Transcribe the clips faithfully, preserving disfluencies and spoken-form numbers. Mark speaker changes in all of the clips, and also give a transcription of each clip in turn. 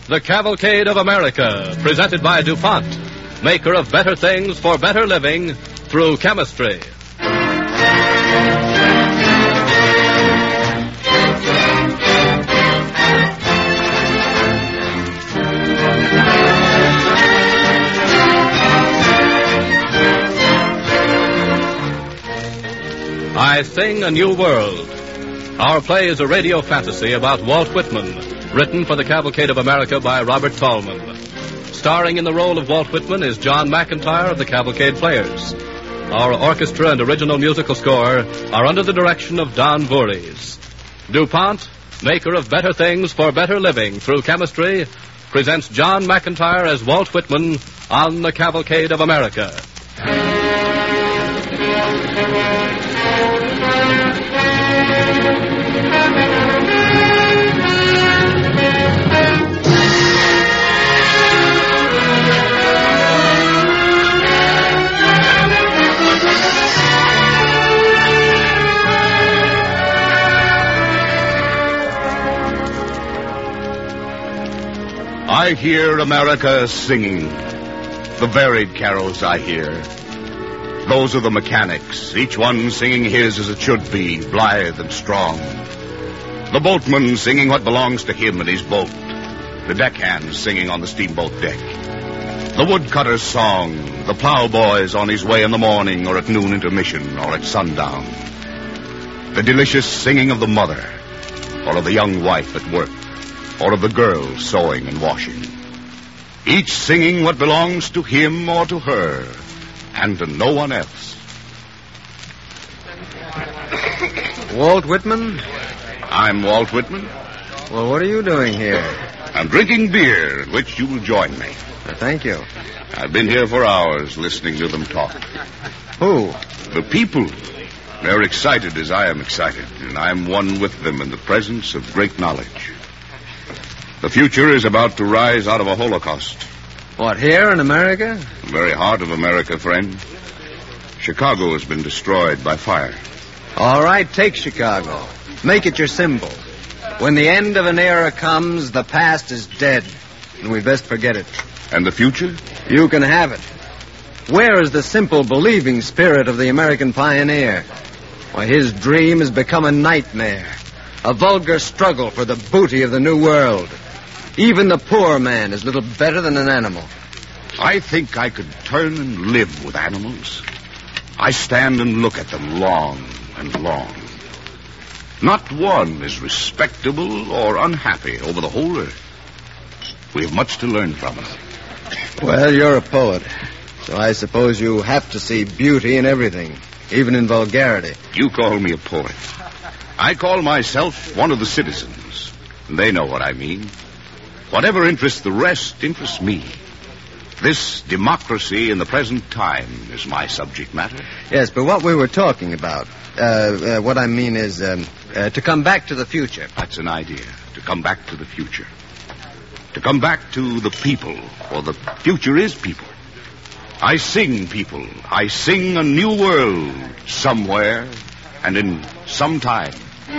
Speaker 1: The Cavalcade of America, presented by DuPont, maker of better things for better living through chemistry. I Sing a New World. Our play is a radio fantasy about Walt Whitman, written for the Cavalcade of America by Robert Tallman. Starring in the role of Walt Whitman is John McIntire of the Cavalcade Players. Our orchestra and original musical score are under the direction of Don Voorhees. DuPont, maker of better things for better living through chemistry, presents John McIntire as Walt Whitman on the Cavalcade of America.
Speaker 2: I hear America singing, the varied carols I hear. Those are the mechanics, each one singing his as it should be, blithe and strong. The boatman singing what belongs to him and his boat. The deckhand singing on the steamboat deck. The woodcutter's song, the plowboy's on his way in the morning or at noon intermission or at sundown. The delicious singing of the mother or of the young wife at work, or of the girl sewing and washing. Each singing what belongs to him or to her, and to no one else.
Speaker 3: Walt Whitman?
Speaker 2: I'm Walt Whitman.
Speaker 3: Well, what are you doing here?
Speaker 2: I'm drinking beer, in which you will join me.
Speaker 3: Uh, thank you.
Speaker 2: I've been here for hours listening to them talk.
Speaker 3: Who?
Speaker 2: The people. They're excited as I am excited, and I'm one with them in the presence of great knowledge. The future is about to rise out of a holocaust.
Speaker 3: What, here in America?
Speaker 2: The very heart of America, friend. Chicago has been destroyed by fire.
Speaker 3: All right, take Chicago. Make it your symbol. When the end of an era comes, the past is dead, and we best forget it.
Speaker 2: And the future?
Speaker 3: You can have it. Where is the simple, believing spirit of the American pioneer? Why, his dream has become a nightmare, a vulgar struggle for the booty of the new world. Even the poor man is little better than an animal.
Speaker 2: I think I could turn and live with animals. I stand and look at them long and long. Not one is respectable or unhappy over the whole earth. We have much to learn from them.
Speaker 3: Well, you're a poet, so I suppose you have to see beauty in everything, even in vulgarity.
Speaker 2: You call me a poet. I call myself one of the citizens. They know what I mean. Whatever interests the rest interests me. This democracy in the present time is my subject matter.
Speaker 3: Yes, but what we were talking about, uh, uh, what I mean is um, uh, to come back to the future.
Speaker 2: That's an idea, to come back to the future. To come back to the people, for the future is people. I sing people. I sing a new world somewhere and in some time.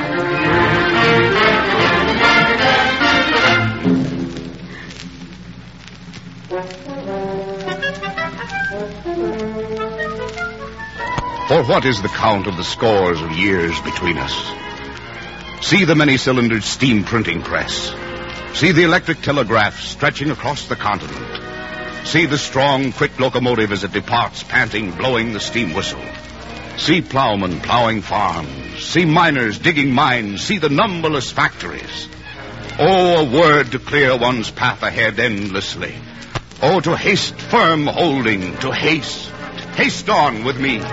Speaker 2: For what is the count of the scores of years between us? See the many-cylindered steam printing press. See the electric telegraph stretching across the continent. See the strong, quick locomotive as it departs, panting, blowing the steam whistle. See plowmen plowing farms. See miners digging mines. See the numberless factories. Oh, a word to clear one's path ahead endlessly. Oh, to haste firm holding, to haste. Haste on with me.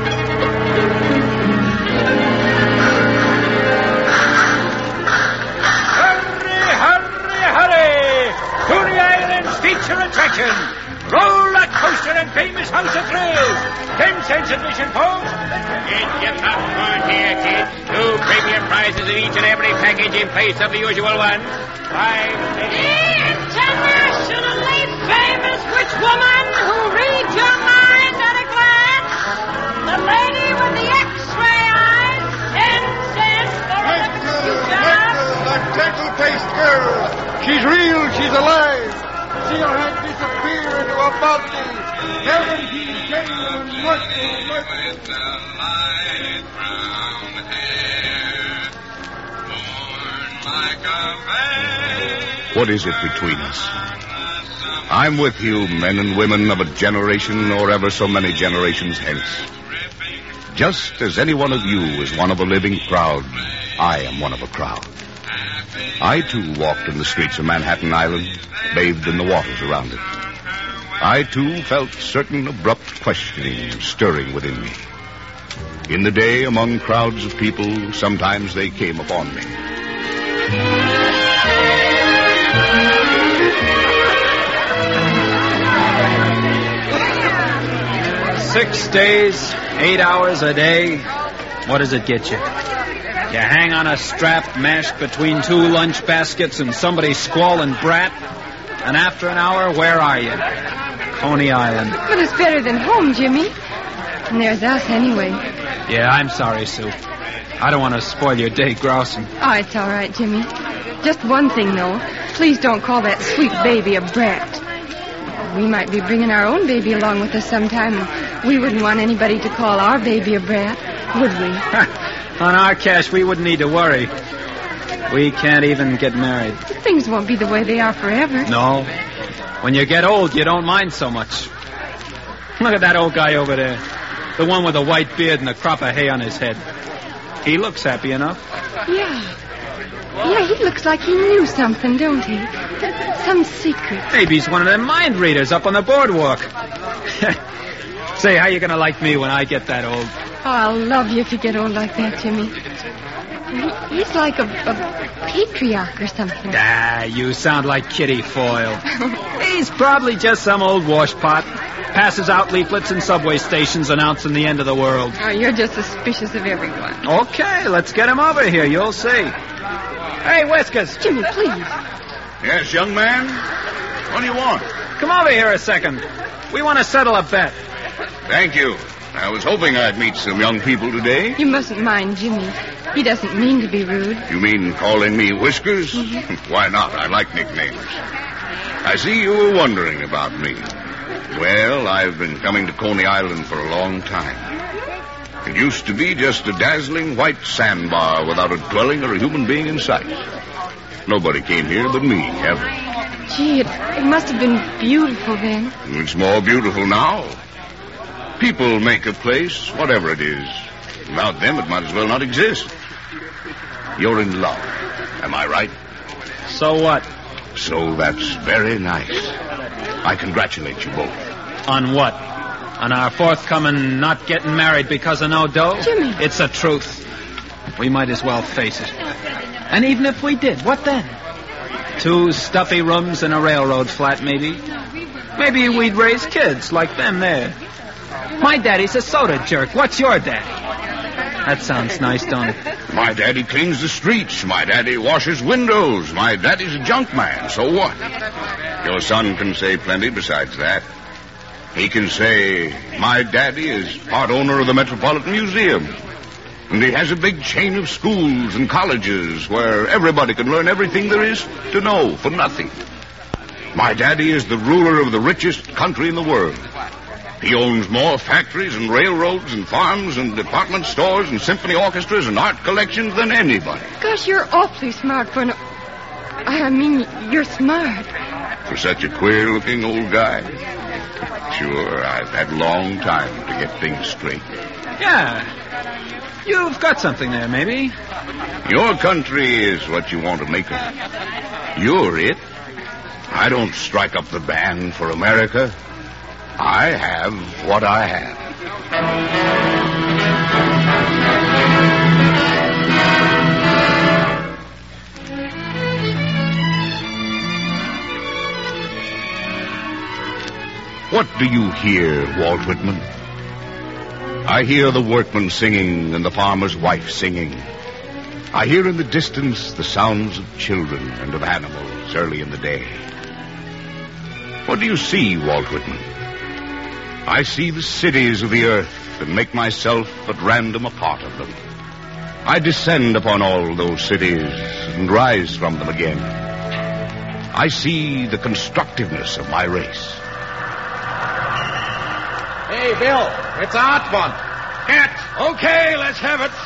Speaker 4: Feature attraction. Roller coaster and famous house of thrills. Ten cents admission, folks.
Speaker 5: Get your popcorn here, kids. Two premium prizes in each and every package in place of the usual one. Five
Speaker 6: internationally famous witch woman who reads your mind at a glance. The lady with the X-ray eyes. Ten cents for a job.
Speaker 7: That gentle-faced girl. She's real. She's alive. Seventeen genuine workers, workers.
Speaker 8: With a light brown hair, born like a babe.
Speaker 2: What is it between us? I'm with you, men and women of a generation or ever so many generations hence. Just as any one of you is one of a living crowd, I am one of a crowd. I, too, walked in the streets of Manhattan Island, bathed in the waters around it. I, too, felt certain abrupt questioning stirring within me. In the day, among crowds of people, sometimes they came upon me.
Speaker 9: Six days, eight hours a day. What does it get you? You hang on a strap mashed between two lunch baskets and somebody's squalling brat. And after an hour, where are you? Coney Island.
Speaker 10: But it's better than home, Jimmy. And there's us anyway.
Speaker 9: Yeah, I'm sorry, Sue. I don't want to spoil your day grousing.
Speaker 10: Oh, it's all right, Jimmy. Just one thing, though. Please don't call that sweet baby a brat. We might be bringing our own baby along with us sometime, and we wouldn't want anybody to call our baby a brat, would we?
Speaker 9: On our cash, we wouldn't need to worry. We can't even get married.
Speaker 10: Things won't be the way they are forever.
Speaker 9: No. When you get old, you don't mind so much. Look at that old guy over there. The one with the white beard and the crop of hay on his head. He looks happy enough.
Speaker 10: Yeah. Yeah, he looks like he knew something, don't he? Some secret.
Speaker 9: Maybe he's one of them mind readers up on the boardwalk. Say, how you going to like me when I get that old?
Speaker 10: Oh, I'll love you if you get old like that, Jimmy. He, he's like a, a patriarch or something.
Speaker 9: Ah, you sound like Kitty Foyle. He's probably just some old washpot. Passes out leaflets in subway stations announcing the end of the world.
Speaker 10: Oh, you're just suspicious of everyone.
Speaker 9: Okay, let's get him over here. You'll see. Hey, Whiskers.
Speaker 10: Jimmy, please.
Speaker 2: Yes, young man? What do you want?
Speaker 9: Come over here a second. We want to settle a bet.
Speaker 2: Thank you. I was hoping I'd meet some young people today.
Speaker 10: You mustn't mind Jimmy. He doesn't mean to be rude.
Speaker 2: You mean calling me Whiskers? Mm-hmm. Why not? I like nicknames. I see you were wondering about me. Well, I've been coming to Coney Island for a long time. It used to be just a dazzling white sandbar without a dwelling or a human being in sight. Nobody came here but me, ever.
Speaker 10: Gee, it, it must have been beautiful then.
Speaker 2: It's more beautiful now. People make a place, whatever it is. Without them, it might as well not exist. You're in love. Am I right?
Speaker 9: So what?
Speaker 2: So that's very nice. I congratulate you both.
Speaker 9: On what? On our forthcoming not getting married because of no dough?
Speaker 10: Jimmy.
Speaker 9: It's the truth. We might as well face it. And even if we did, what then? Two stuffy rooms in a railroad flat, maybe. Maybe we'd raise kids like them there. My daddy's a soda jerk. What's your daddy? That sounds nice, don't it?
Speaker 2: My daddy cleans the streets. My daddy washes windows. My daddy's a junk man. So what? Your son can say plenty besides that. He can say, my daddy is part owner of the Metropolitan Museum. And he has a big chain of schools and colleges where everybody can learn everything there is to know for nothing. My daddy is the ruler of the richest country in the world. He owns more factories and railroads and farms and department stores and symphony orchestras and art collections than anybody.
Speaker 10: Gosh, you're awfully smart for an... I mean, you're smart.
Speaker 2: For such a queer-looking old guy. Sure, I've had a long time to get things straight.
Speaker 9: Yeah. You've got something there, maybe.
Speaker 2: Your country is what you want to make of it. You're it. I don't strike up the band for America. I have what I have. What do you hear, Walt Whitman? I hear the workman singing and the farmer's wife singing. I hear in the distance the sounds of children and of animals early in the day. What do you see, Walt Whitman? I see the cities of the earth and make myself at random a part of them. I descend upon all those cities and rise from them again. I see the constructiveness of my race.
Speaker 5: Hey, Bill, it's a hot one.
Speaker 4: Get. Okay, let's have it.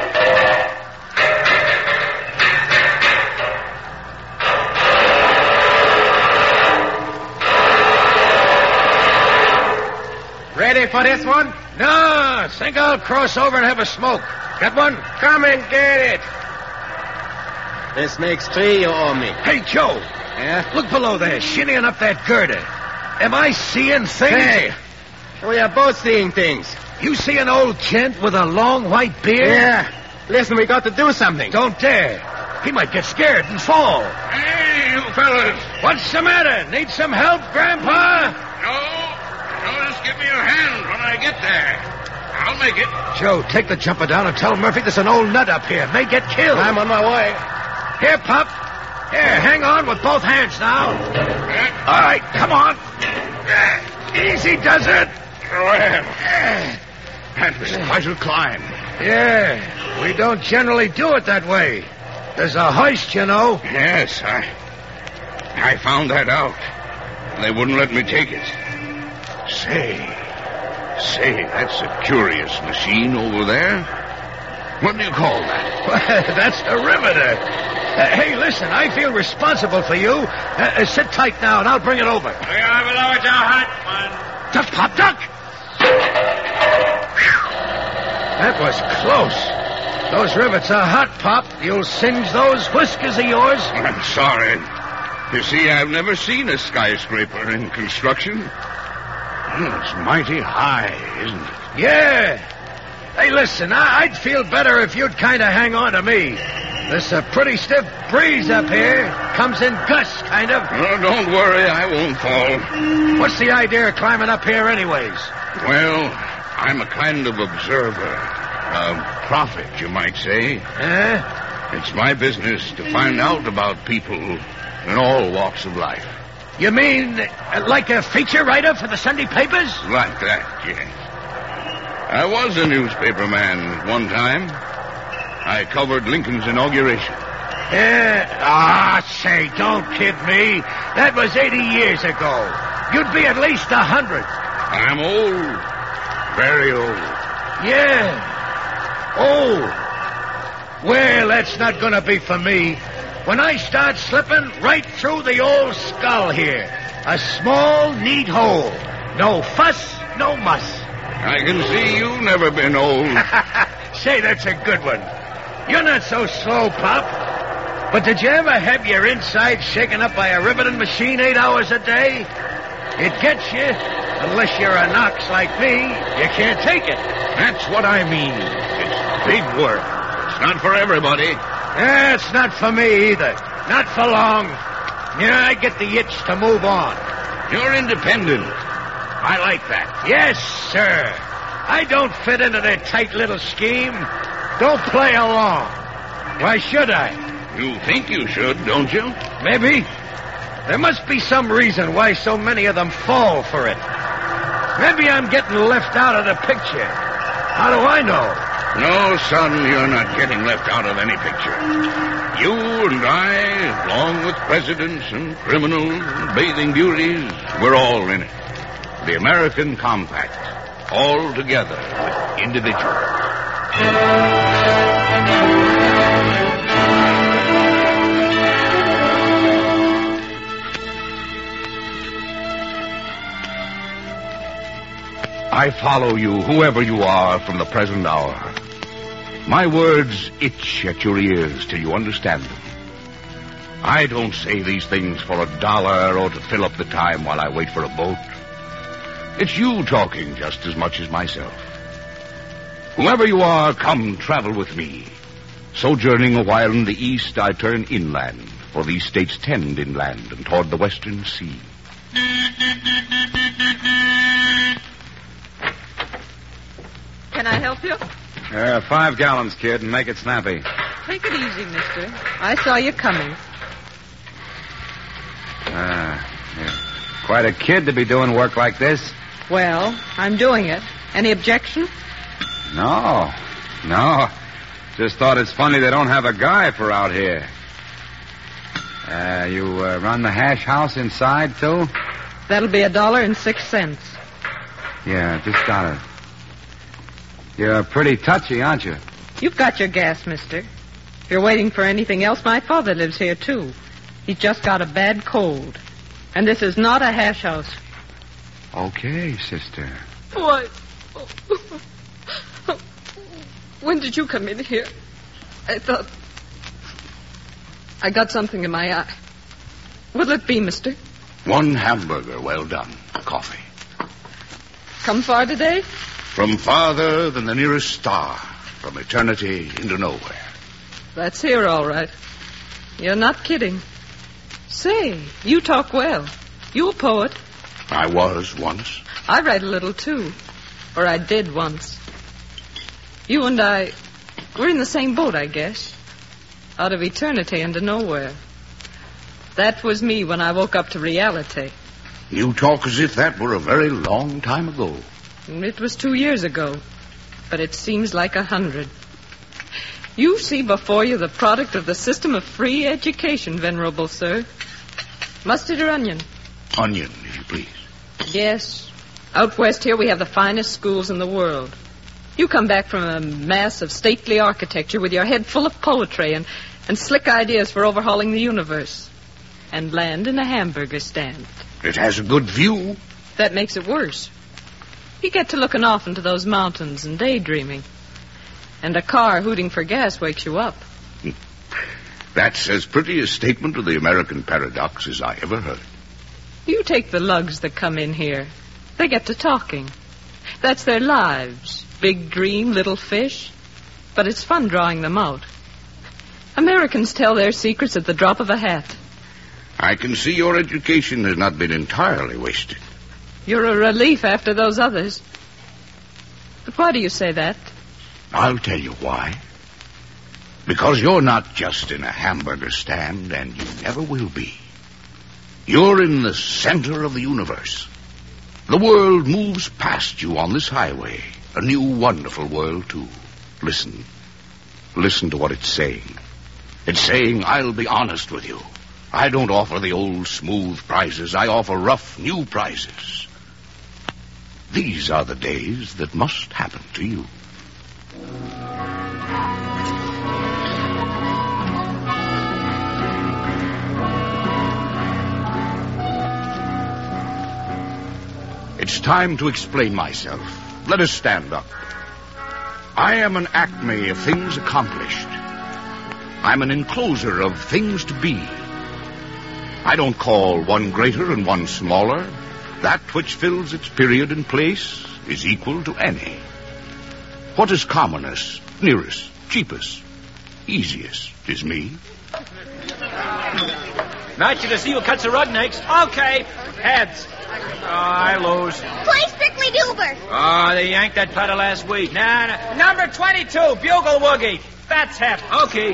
Speaker 5: Ready for this one?
Speaker 4: No, think I'll cross over and have a smoke. Got one?
Speaker 5: Come and get it.
Speaker 3: This makes three you owe me.
Speaker 4: Hey, Joe.
Speaker 3: Yeah?
Speaker 4: Look below there, shinnying up that girder. Am I seeing things?
Speaker 3: Hey, we are both seeing things.
Speaker 4: You see an old gent with a long white beard?
Speaker 3: Yeah. Listen, we got to do something.
Speaker 4: Don't dare. He might get scared and fall.
Speaker 8: Hey, you fellas.
Speaker 4: What's the matter? Need some help, Grandpa?
Speaker 8: No. No, just give me your hand when I get there. I'll make it.
Speaker 4: Joe, take the jumper down and tell Murphy there's an old nut up here. May get killed.
Speaker 3: I'm on my way.
Speaker 4: Here, pup. Here, hang on with both hands now.
Speaker 8: Uh,
Speaker 4: All right, come on. Uh, easy does it.
Speaker 8: Well, that was quite a climb.
Speaker 4: Yeah, we don't generally do it that way. There's a hoist, you know.
Speaker 8: Yes, I... I found that out. They wouldn't let me take it. Say... Say, that's a curious machine over there. What do you call that?
Speaker 4: That's a riveter. Uh, hey, listen, I feel responsible for you. Uh, uh, sit tight now, and I'll bring it over.
Speaker 5: We are below it, your hot
Speaker 4: Duck, pop, duck! That was close. Those rivets are hot, Pop. You'll singe those whiskers of yours.
Speaker 8: I'm sorry. You see, I've never seen a skyscraper in construction. Well, it's mighty high, isn't it?
Speaker 4: Yeah. Hey, listen, I- I'd feel better if you'd kind of hang on to me. There's a pretty stiff breeze up here. Comes in gusts, kind of.
Speaker 8: Oh, don't worry, I won't fall.
Speaker 4: What's the idea of climbing up here anyways?
Speaker 8: Well, I'm a kind of observer. A prophet, you might say.
Speaker 4: Huh?
Speaker 8: It's my business to find out about people in all walks of life.
Speaker 4: You mean uh, like a feature writer for the Sunday papers?
Speaker 8: Like that, yes. I was a newspaper man at one time. I covered Lincoln's inauguration.
Speaker 4: Yeah. Ah, say, don't kid me. That was eighty years ago. You'd be at least a hundred.
Speaker 8: I'm old. Very old.
Speaker 4: Yeah. Oh. Well, that's not going to be for me. When I start slipping right through the old skull here. A small, neat hole. No fuss, no muss.
Speaker 8: I can see you've never been old.
Speaker 4: Say, that's a good one. You're not so slow, Pop. But did you ever have your inside shaken up by a riveting machine eight hours a day? It gets you. Unless you're a Knox like me, you can't take it.
Speaker 8: That's what I mean. It's big work. It's not for everybody.
Speaker 4: Yeah, it's not for me either. Not for long. Yeah, I get the itch to move on.
Speaker 8: You're independent. I like that.
Speaker 4: Yes, sir. I don't fit into their tight little scheme. Don't play along. Why should I?
Speaker 8: You think you should, don't you?
Speaker 4: Maybe. There must be some reason why so many of them fall for it. Maybe I'm getting left out of the picture. How do I know?
Speaker 8: No, son, you're not getting left out of any picture. You and I, along with presidents and criminals and bathing beauties, we're all in it. The American Compact, all together with individuals. I follow you, whoever you are, from the present hour. My words itch at your ears till you understand them. I don't say these things for a dollar or to fill up the time while I wait for a boat. It's you talking just as much as myself. Whoever you are, come travel with me. Sojourning a while in the east, I turn inland, for these states tend inland and toward the western sea.
Speaker 6: Can I help you?
Speaker 11: Uh, five gallons, kid, and make it snappy.
Speaker 6: Take it easy, mister. I saw you coming.
Speaker 11: Ah, uh, quite a kid to be doing work like this.
Speaker 6: Well, I'm doing it. Any objection?
Speaker 11: No, no. Just thought it's funny they don't have a guy for out here. Uh, you uh, run the hash house inside, too?
Speaker 6: That'll be a dollar and six cents.
Speaker 11: Yeah, just got it. You're pretty touchy, aren't you?
Speaker 12: You've got your gas, mister. If you're waiting for anything else, my father lives here, too. He's just got a bad cold. And this is not a hash house.
Speaker 11: Okay, sister.
Speaker 10: Why? When did you come in here? I thought... I got something in my eye. What'll it be, mister?
Speaker 2: One hamburger, well done. Coffee.
Speaker 10: Come far today?
Speaker 2: From farther than the nearest star. From eternity into nowhere.
Speaker 12: That's here, all right. You're not kidding. Say, you talk well. You a poet?
Speaker 2: I was once.
Speaker 12: I write a little, too. Or I did once. You and I, we're in the same boat, I guess. Out of eternity into nowhere. That was me when I woke up to reality.
Speaker 2: You talk as if that were a very long time ago.
Speaker 12: It was two years ago. But it seems like a hundred. You see before you the product of the system of free education, venerable sir. Mustard or onion?
Speaker 2: Onion, if you please.
Speaker 12: Yes. Out west here we have the finest schools in the world. You come back from a mass of stately architecture with your head full of poetry and, and slick ideas for overhauling the universe. And land in a hamburger stand.
Speaker 2: It has a good view.
Speaker 12: That makes it worse. You get to looking off into those mountains and daydreaming. And a car hooting for gas wakes you up.
Speaker 2: That's as pretty a statement of the American paradox as I ever heard.
Speaker 12: You take the lugs that come in here. They get to talking. That's their lives. Big dream, little fish. But it's fun drawing them out. Americans tell their secrets at the drop of a hat.
Speaker 2: I can see your education has not been entirely wasted.
Speaker 12: You're a relief after those others. But why do you say that?
Speaker 2: I'll tell you why. Because you're not just in a hamburger stand, and you never will be. You're in the center of the universe. The world moves past you on this highway. A new, wonderful world, too. Listen. Listen to what it's saying. It's saying, I'll be honest with you. I don't offer the old smooth prizes. I offer rough, new prizes. These are the days that must happen to you. It's time to explain myself. Let us stand up. I am an acme of things accomplished. I'm an encloser of things to be. I don't call one greater and one smaller. That which fills its period and place is equal to any. What is commonest, nearest, cheapest, easiest is me.
Speaker 13: Not you to see who cuts the rug next. Okay, heads. Oh, I lose.
Speaker 14: Play Strictly Duber.
Speaker 13: Oh, they yanked that putter last week. Nah, nah. Number twenty-two, Bugle Woogie. That's hep. Okay.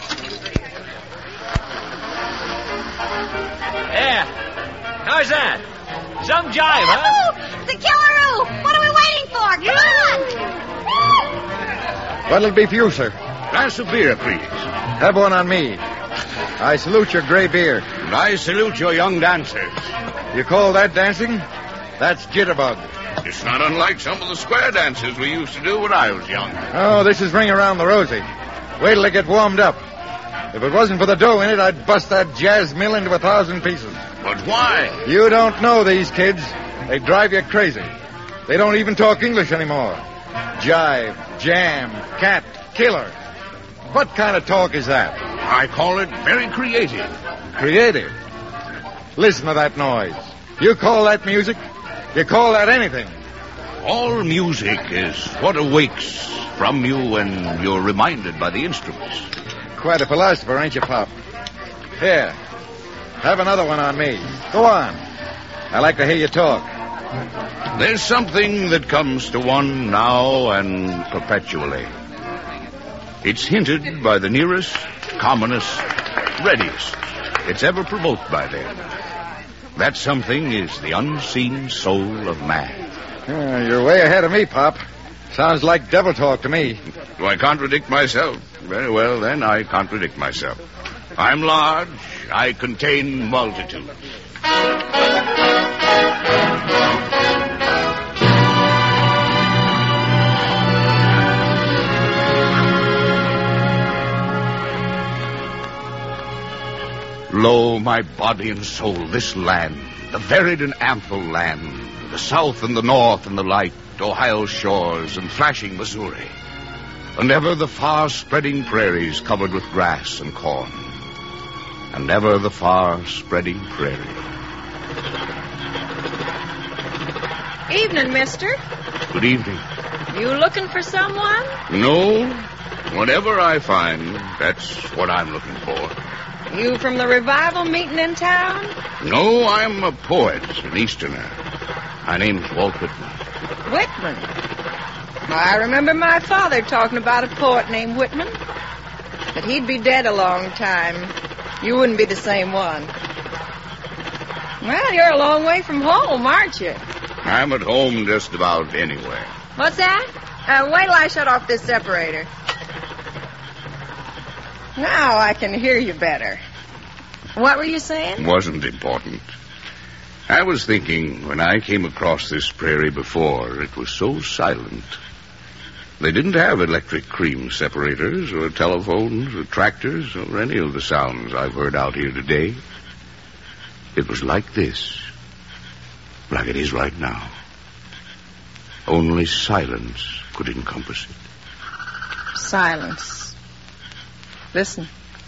Speaker 13: Yeah. How's that? Some jive, huh?
Speaker 14: Woo-hoo! The Killaroo! What are we waiting for? Come on!
Speaker 15: What'll it be for you, sir?
Speaker 2: Glass of beer, please.
Speaker 15: Have one on me. I salute your gray beard.
Speaker 2: And I salute your young dancers.
Speaker 15: You call that dancing? That's jitterbug.
Speaker 2: It's not unlike some of the square dances we used to do when I was young.
Speaker 15: Oh, this is Ring Around the Rosie. Wait till they get warmed up. If it wasn't for the dough in it, I'd bust that jazz mill into a thousand pieces.
Speaker 2: But why?
Speaker 15: You don't know these kids. They drive you crazy. They don't even talk English anymore. Jive, jam, cat, killer. What kind of talk is that?
Speaker 2: I call it very creative.
Speaker 15: Creative? Listen to that noise. You call that music? You call that anything?
Speaker 2: All music is what awakes from you when you're reminded by the instruments.
Speaker 15: Quite a philosopher, ain't you, Pop? Here, have another one on me. Go on. I like to hear you talk.
Speaker 2: There's something that comes to one now and perpetually. It's hinted by the nearest, commonest, readiest it's ever provoked by them. That something is the unseen soul of man.
Speaker 15: Uh, you're way ahead of me, Pop. Sounds like devil talk to me.
Speaker 2: Do I contradict myself? Very well, then, I contradict myself. I'm large. I contain multitudes. my body and soul, this land, the varied and ample land, the south and the north and the light, Ohio shores and flashing Missouri, and ever the far-spreading prairies covered with grass and corn, and ever the far-spreading prairie.
Speaker 12: Evening, mister.
Speaker 2: Good evening.
Speaker 12: You looking for someone?
Speaker 2: No, whatever I find, that's what I'm looking for.
Speaker 12: You from the revival meeting in town?
Speaker 2: No, I'm a poet, an Easterner. My name's Walt Whitman.
Speaker 12: Whitman? I remember my father talking about a poet named Whitman. But he'd be dead a long time. You wouldn't be the same one. Well, you're a long way from home, aren't you?
Speaker 2: I'm at home just about anywhere.
Speaker 12: What's that? Uh, wait till I shut off this separator. Now I can hear you better. What were you saying?
Speaker 2: Wasn't important. I was thinking, when I came across this prairie before, it was so silent. They didn't have electric cream separators or telephones or tractors or any of the sounds I've heard out here today. It was like this, like it is right now. Only silence could encompass it.
Speaker 12: Silence. Listen.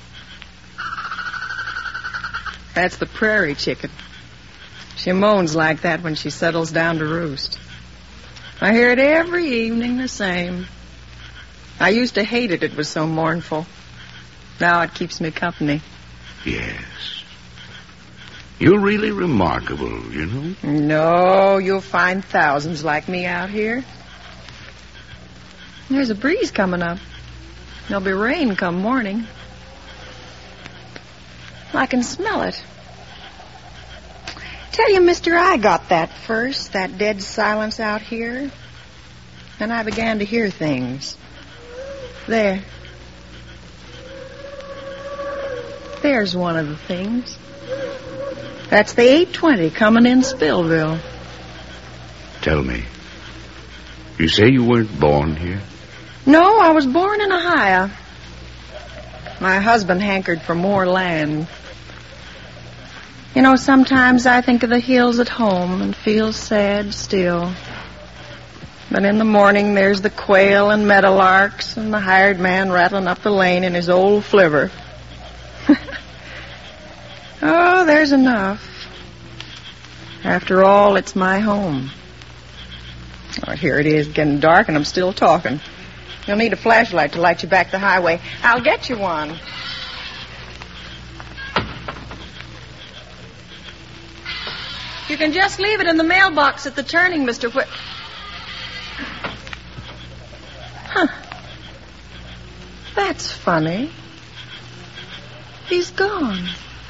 Speaker 12: That's the prairie chicken. She moans like that when she settles down to roost. I hear it every evening the same. I used to hate it. It was so mournful. Now it keeps me company.
Speaker 2: Yes. You're really remarkable, you know.
Speaker 12: No, you'll find thousands like me out here. There's a breeze coming up. There'll be rain come morning. I can smell it. Tell you, mister, I got that first, that dead silence out here. And I began to hear things. There. There's one of the things. That's the eight twenty coming in Spillville.
Speaker 2: Tell me, you say you weren't born here?
Speaker 12: No, I was born in Ohio. My husband hankered for more land. You know, sometimes I think of the hills at home and feel sad still. But in the morning, there's the quail and meadowlarks and the hired man rattling up the lane in his old flivver. Oh, there's enough. After all, it's my home. Oh, here it is, getting dark, and I'm still talking. You'll need a flashlight to light you back the highway. I'll get you one. You can just leave it in the mailbox at the turning, Mister Whit... Huh. That's funny. He's gone.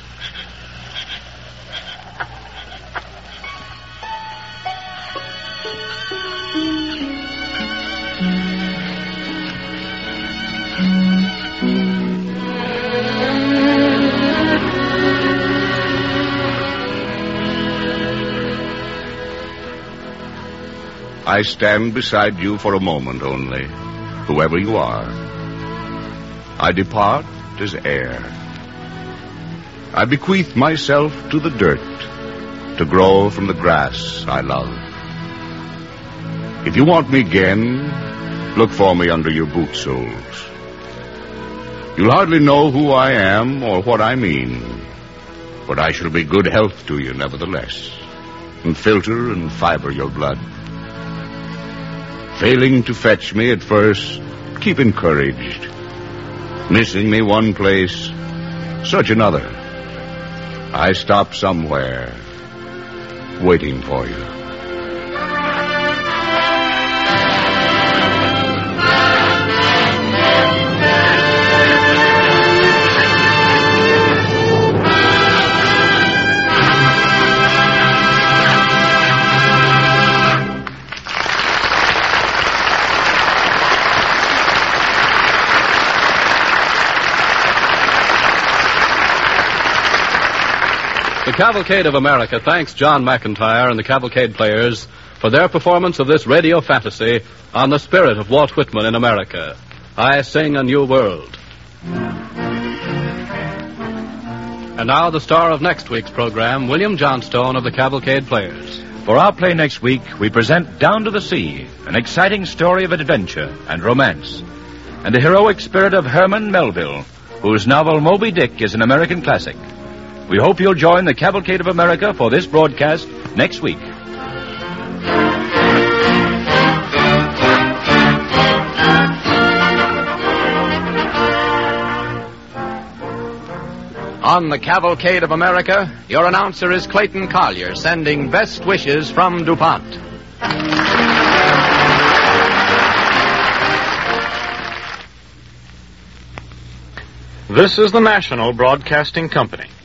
Speaker 2: I stand beside you for a moment only, whoever you are. I depart as air. I bequeath myself to the dirt, to grow from the grass I love. If you want me again, look for me under your boot soles. You'll hardly know who I am or what I mean, but I shall be good health to you nevertheless, and filter and fiber your blood. Failing to fetch me at first, keep encouraged. Missing me one place, search another. I stop somewhere, waiting for you.
Speaker 1: The Cavalcade of America thanks John McIntyre and the Cavalcade Players for their performance of this radio fantasy on the spirit of Walt Whitman in America. I Sing a New World. And now the star of next week's program, William Johnstone of the Cavalcade Players.
Speaker 16: For our play next week, we present Down to the Sea, an exciting story of adventure and romance, and the heroic spirit of Herman Melville, whose novel Moby Dick is an American classic. We hope you'll join the Cavalcade of America for this broadcast next week.
Speaker 3: On the Cavalcade of America, your announcer is Clayton Collier, sending best wishes from DuPont.
Speaker 17: This is the National Broadcasting Company.